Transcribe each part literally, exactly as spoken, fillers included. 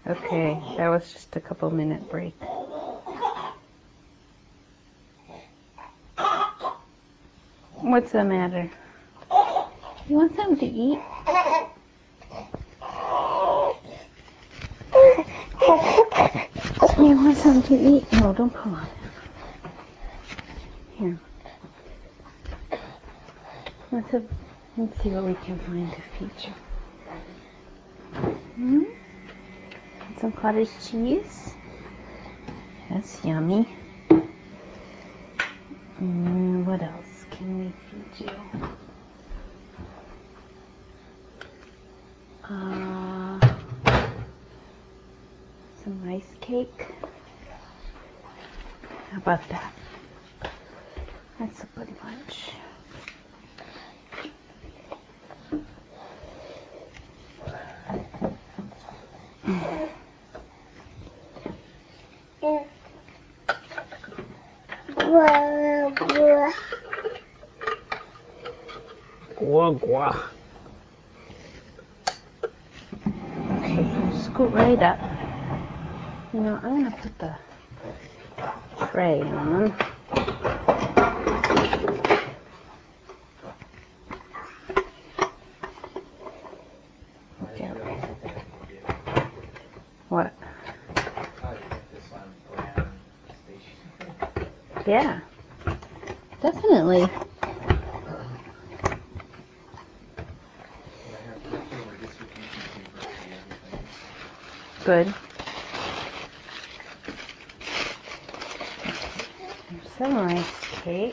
Okay, that was just a couple minute break. What's the matter? You want something to eat? You want something to eat? No, don't pull on it. Here. Let's, have, let's see what we can find to feed you. Hmm? Some cottage cheese. That's yummy. And what else can we feed you? Uh, some rice cake. How about that? That's a good lunch. Gua, gua. Okay, scoot right up. You know, I'm gonna put the tray on. What? Yeah, definitely. Good. Some rice cake.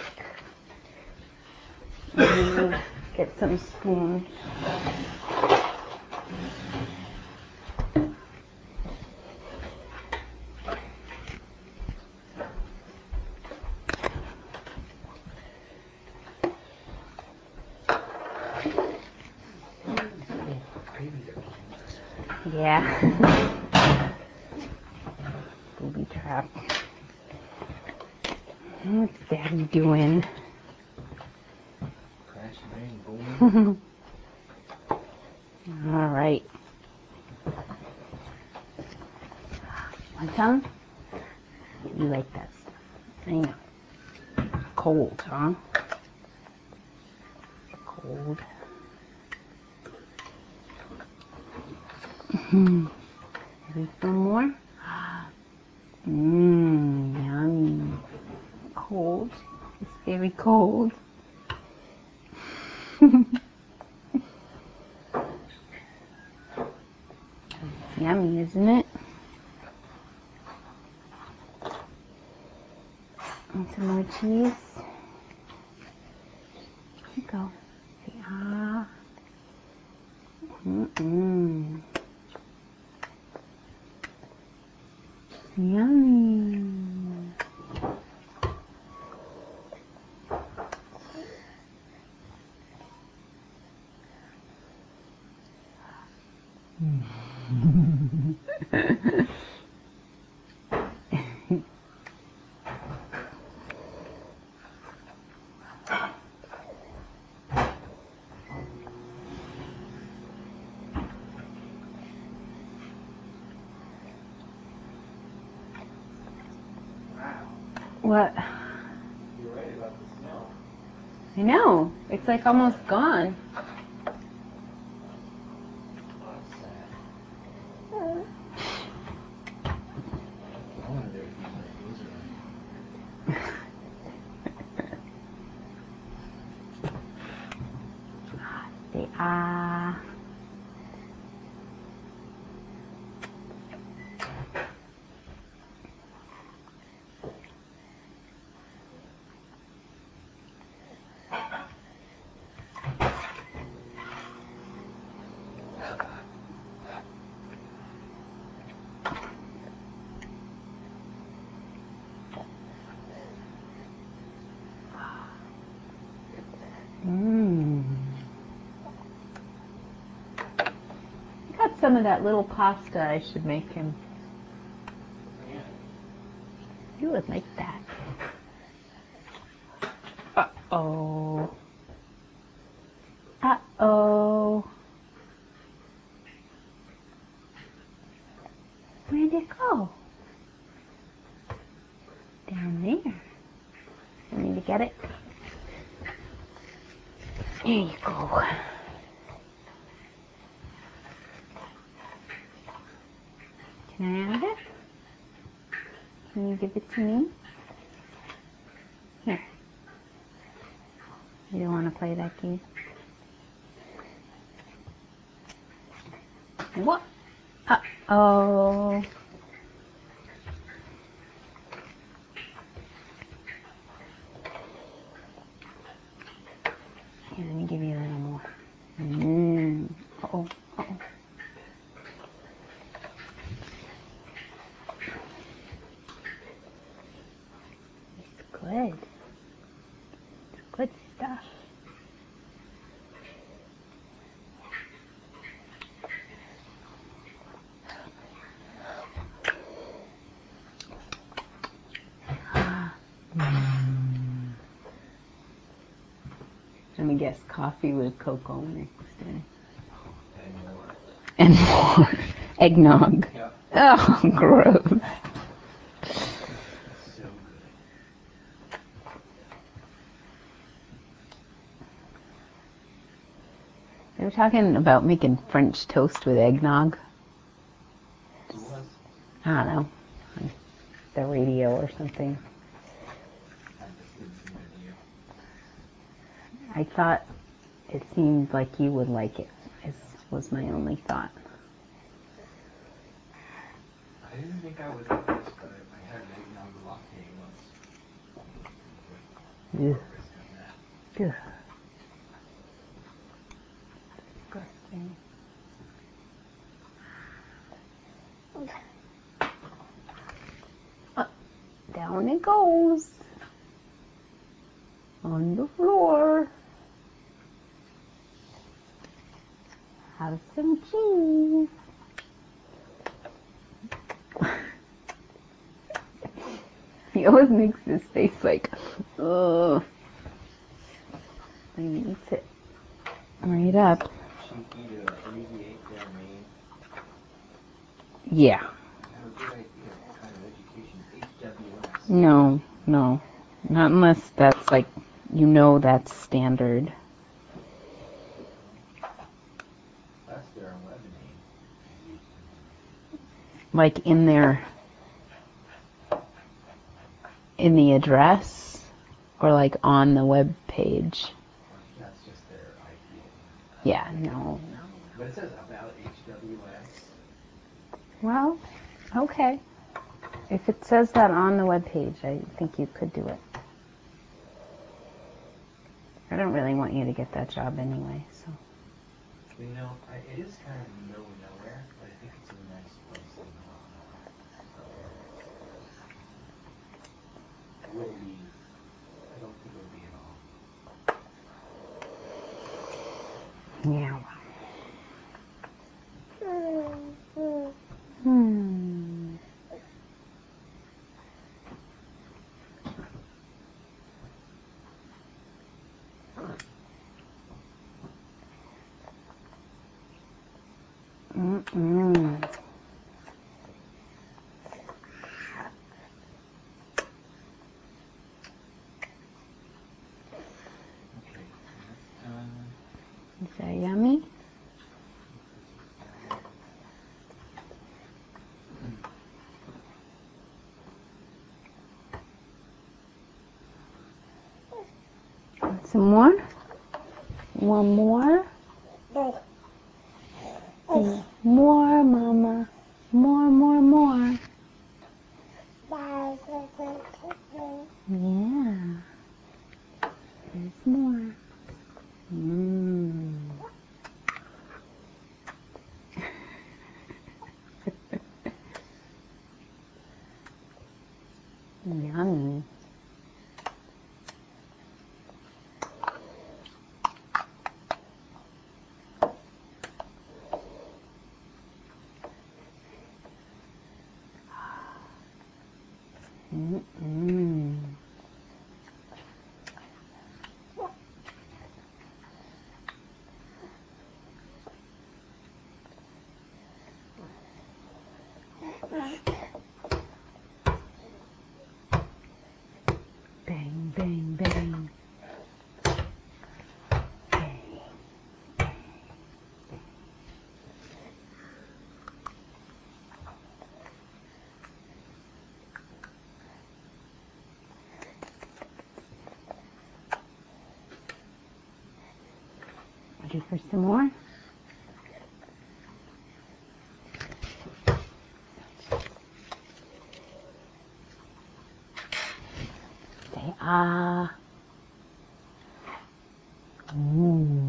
And get some spoons. Yeah. Booby trap. What's Daddy doing? All right. Want some? You like that stuff. I know. Cold, huh? Cold. Mm-hmm. Maybe some more? Mmm, yummy. Cold. It's very cold. Yummy, isn't it? And some more cheese. Here you go. Say ah. Mm-mm. Yummy. What? You're right about the smell. I know. It's like almost gone. Oh, sad. I wanted there to be more booze around here. Say ah. Mmm. Got some of that little pasta I should make him. Yeah. You would like that. Uh-oh. Uh-oh. Where'd it go? Down there. I need to get it. There you go. Can I have it? Can you give it to me? Here. You don't want to play that game? What? Uh-oh. Here, let me give you a little more. Mmm. Uh-oh. Uh-oh. It's good. It's good stuff. Let me guess, coffee with cocoa mixed in. And more. And more. Eggnog. Yep. Oh, gross. So good. They were talking about making French toast with eggnog. Who was? I don't know. On the radio or something. That just didn't seem good to you. I thought it seemed like you would like it, is, was my only thought. I didn't think I would like this, but I had an eggnog latte once. Yeah. No risk on that. Ugh. Disgusting. Uh, down it goes. On the floor. Have some cheese. He always makes this face like, ugh. When he eats it right up. Cheeky to abbreviate their name. Yeah. You have a good idea of kind of education. H W S. No, no. Not unless that's like, you know that's standard. That's their web name. Like in their, in the address, or like on the web page. Or that's just their I P address. Yeah, no, no. But it says about H W S. Well, okay. If it says that on the web page, I think you could do it. I don't really want you to get that job anyway, so. You know, I, it is kind of middle of nowhere, but I think it's a nice place to work. It wouldn't be, I don't think it would be at all. Yeah. Hmm. Mm-mm. Okay, so that's done. Is that yummy? This is done. Want some more? One more? More, Mama. More, more, more. Yeah. There's more. Mmm. Yummy. Mm-mm. Bang, bang, bang. Bang. Ready for some more? Say ah. Mmm.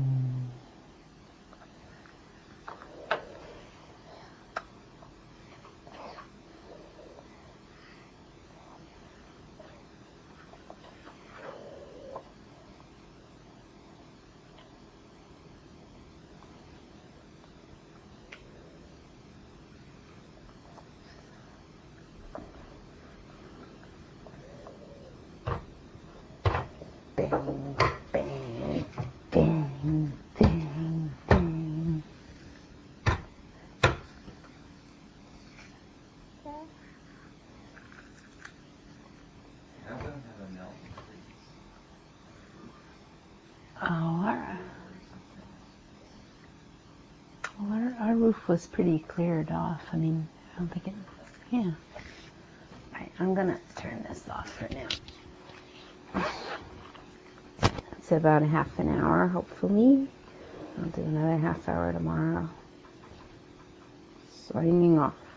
Bang, bang, bang, bang, bang. How about have a melting freeze? Oh, our, Or something. well, our, our roof was pretty cleared off. I mean, I don't think it, yeah. Right, I'm gonna turn this off for now. It's about a half an hour, hopefully. I'll do another half hour tomorrow. Signing off.